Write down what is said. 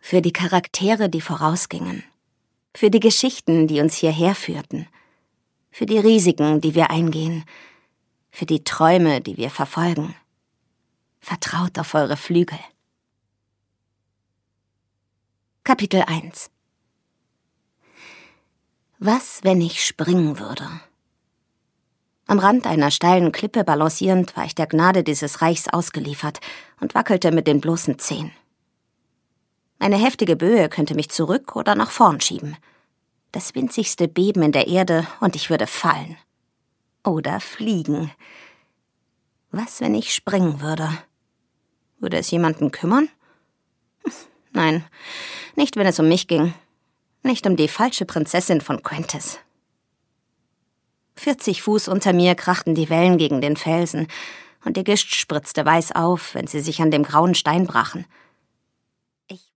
Für die Charaktere, die vorausgingen. Für die Geschichten, die uns hierher führten. Für die Risiken, die wir eingehen. Für die Träume, die wir verfolgen. Vertraut auf eure Flügel. Kapitel 1. Was, wenn ich springen würde? Am Rand einer steilen Klippe balancierend war ich der Gnade dieses Reichs ausgeliefert und wackelte mit den bloßen Zehen. Eine heftige Böe könnte mich zurück oder nach vorn schieben. Das winzigste Beben in der Erde und ich würde fallen. Oder fliegen. Was, wenn ich springen würde? Würde es jemanden kümmern? Nein, nicht wenn es um mich ging. Nicht um die falsche Prinzessin von Quentis. 40 Fuß unter mir krachten die Wellen gegen den Felsen, und ihr Gischt spritzte weiß auf, wenn sie sich an dem grauen Stein brachen.